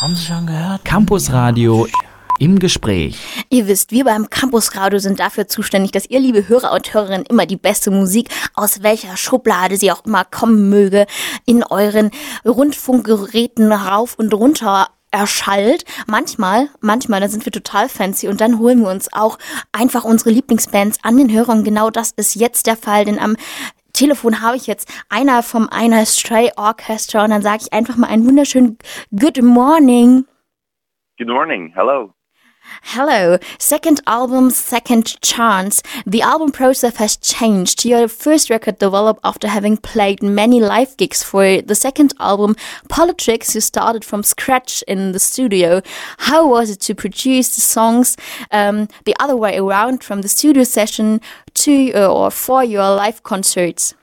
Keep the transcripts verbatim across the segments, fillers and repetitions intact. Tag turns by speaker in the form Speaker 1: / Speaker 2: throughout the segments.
Speaker 1: Haben Sie schon gehört? Campusradio im Gespräch.
Speaker 2: Ihr wisst, wir beim Campusradio sind dafür zuständig, dass ihr, liebe Hörer und Hörerinnen, immer die beste Musik, aus welcher Schublade sie auch immer kommen möge, in euren Rundfunkgeräten rauf und runter erschallt. Manchmal, manchmal, da sind wir total fancy und dann holen wir uns auch einfach unsere Lieblingsbands an den Hörer und genau das ist jetzt der Fall, denn am Telefon habe ich jetzt einer vom Einer Stray Orchestra und dann sage ich einfach mal einen wunderschönen Good Morning.
Speaker 3: Good morning, hello.
Speaker 2: Hello. Second album, second chance. The album process has changed. Your first record developed after having played many live gigs. For the second album, Politics, you started from scratch in the studio. How was it to produce the songs um, the other way around, from the studio session to uh, or for your live concerts?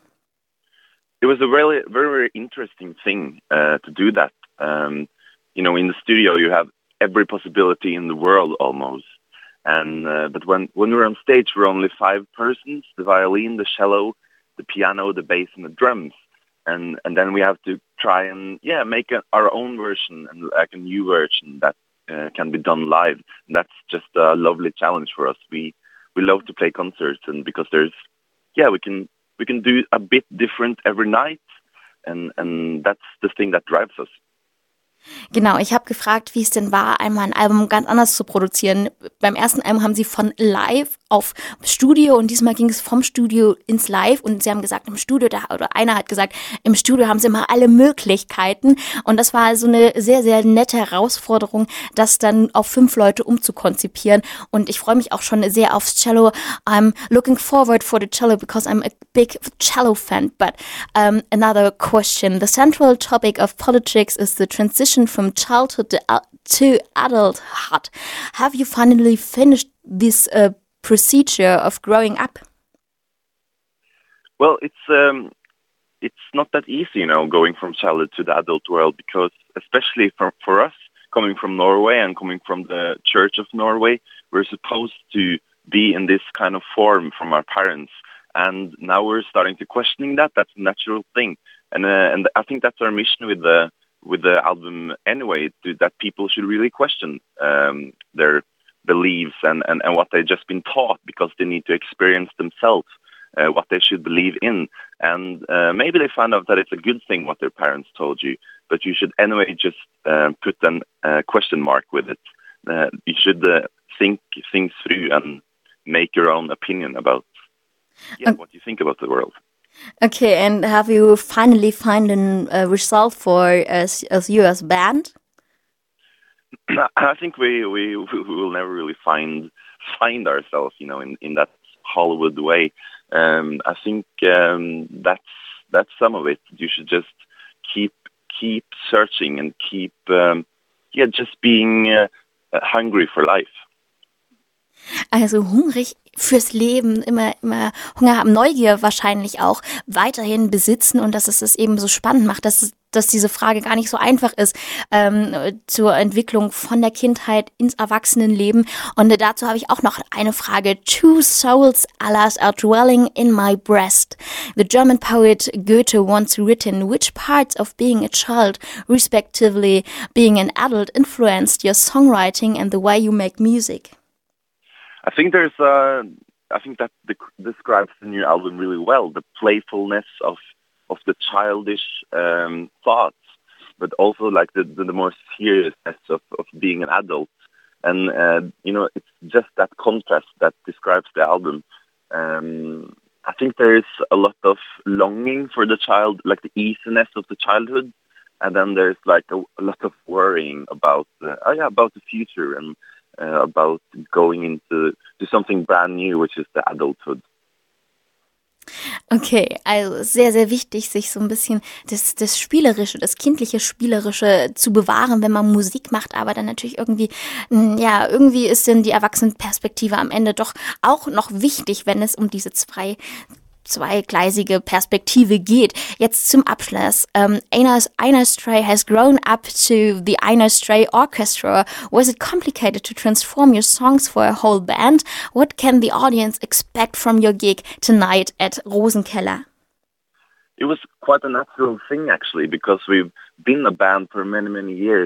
Speaker 3: It was a really, very, very interesting thing uh, to do that. Um, you know, in the studio you have every possibility in the world almost. And uh, but when, when we're on stage, we're only five persons, the violin, the cello, the piano, the bass, and the drums. And and then we have to try and, yeah, make a, our own version, and like a new version that uh, can be done live. And that's just a lovely challenge for us. We we love to play concerts, and because there's, yeah, we can we can do a bit different every night. And, and that's the thing that drives us.
Speaker 2: Genau, ich habe gefragt, wie es denn war, einmal ein Album ganz anders zu produzieren. Beim ersten Album haben sie von Live auf Studio und diesmal ging es vom Studio ins Live und sie haben gesagt, im Studio, da, oder einer hat gesagt, im Studio haben sie immer alle Möglichkeiten und das war so eine sehr, sehr nette Herausforderung, das dann auf fünf Leute umzukonzipieren und ich freue mich auch schon sehr aufs Cello. I'm looking forward for the cello because I'm a big cello fan, but um, another question. The central topic of Politics is the transition from childhood to, uh, to adulthood. Have you finally finished this uh, procedure of growing up?
Speaker 3: Well, it's um, it's not that easy, you know, going from childhood to the adult world, because especially for for us, coming from Norway and coming from the Church of Norway, we're supposed to be in this kind of form from our parents, and now we're starting to questioning that. That's a natural thing, and uh, and I think that's our mission with the with the album anyway, to, that people should really question um, their beliefs and, and, and what they've just been taught, because they need to experience themselves uh, what they should believe in. And uh, maybe they find out that it's a good thing what their parents told you, but you should anyway just uh, put a uh, question mark with it. Uh, you should uh, think things through and make your own opinion about yeah, what you think about the world.
Speaker 2: Okay, and have you finally found a result for us, as you as band?
Speaker 3: I think we, we we will never really find find ourselves, you know, in, in that Hollywood way. Um, I think um, that's that's some of it. You should just keep keep searching and keep um, yeah just being uh, hungry for life.
Speaker 2: Also hungrig fürs Leben, immer, immer Hunger haben, Neugier wahrscheinlich auch weiterhin besitzen und dass es das eben so spannend macht, dass, es, dass diese Frage gar nicht so einfach ist ähm, zur Entwicklung von der Kindheit ins Erwachsenenleben. Und dazu habe ich auch noch eine Frage. Two souls, alas, are dwelling in my breast. The German poet Goethe once written, which parts of being a child, respectively being an adult, influenced your songwriting and the way you make music?
Speaker 3: I think there's uh, I think that de- describes the new album really well, the playfulness of of the childish um, thoughts, but also like the, the, the more seriousness of, of being an adult. And, uh, you know, it's just that contrast that describes the album. Um, I think there is a lot of longing for the child, like the easiness of the childhood. And then there's like a, a lot of worrying about, uh, oh yeah, about the future and Uh, about going into to something brand new, which is the adulthood.
Speaker 2: Okay, also sehr, sehr wichtig, sich so ein bisschen das, das Spielerische, das kindliche Spielerische zu bewahren, wenn man Musik macht, aber dann natürlich irgendwie, ja, irgendwie ist denn die Erwachsenenperspektive am Ende doch auch noch wichtig, wenn es um diese zwei zweigleisige Perspektive geht. Jetzt zum Abschluss. Um, Einer Stray has grown up to the Einer Stray Orchestra. Was it complicated to transform your songs for a whole band? What can the audience expect from your gig tonight at Rosenkeller?
Speaker 3: It was quite a natural thing, actually, because we've been a band for many, many years.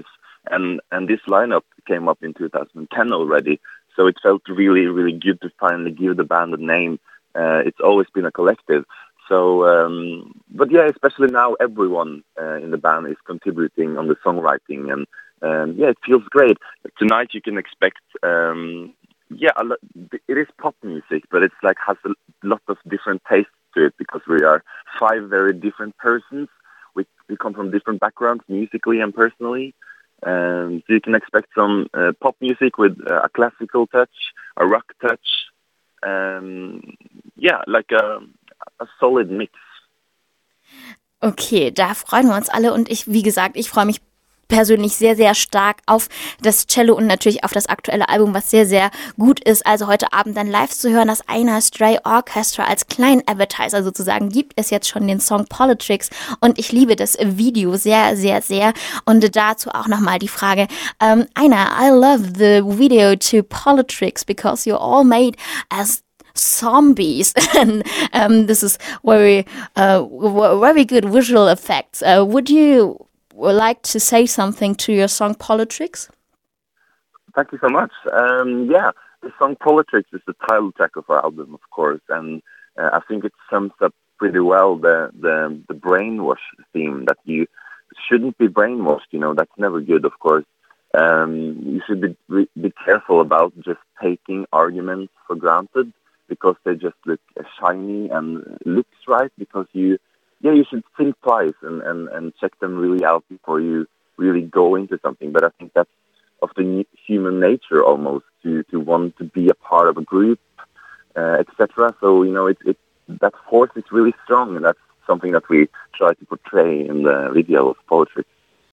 Speaker 3: And and this lineup came up in two thousand ten already, so it felt really, really good to finally give the band a name. Uh, it's always been a collective. So, um, but yeah, especially now everyone uh, in the band is contributing on the songwriting, and um, yeah, it feels great. Tonight you can expect, um, yeah, a lo- it is pop music, but it's like has a lot of different tastes to it because we are five very different persons. We, we come from different backgrounds, musically and personally. Um, so you can expect some uh, pop music with uh, a classical touch, a rock touch, um, yeah, like a, a solid mix.
Speaker 2: Okay, da freuen wir uns alle und ich, wie gesagt, ich freue mich persönlich sehr, sehr stark auf das Cello und natürlich auf das aktuelle Album, was sehr, sehr gut ist. Also heute Abend dann live zu hören, das Einar Stray Orchestra als kleinen Advertiser sozusagen gibt es jetzt schon den Song Politics und ich liebe das Video sehr, sehr, sehr. Und dazu auch nochmal die Frage, um, Einar, I love the video to Politics because you're all made as zombies and um, this is very, uh, very good visual effects. Uh, would you would like to say something to your song Politics?
Speaker 3: Thank you so much. Um, yeah, the song Politics is the title track of our album, of course, and uh, I think it sums up pretty well the, the, the brainwash theme, that you shouldn't be brainwashed, you know, that's never good, of course. Um, you should be, be careful about just taking arguments for granted because they just look shiny and looks right, because you Yeah, you should think twice and, and, and check them really out before you really go into something. But I think that's of the human nature almost, to, to want to be a part of a group, uh, et cetera. So, you know, it, it, that force is really strong, and that's something that we try to portray in the video of Politics.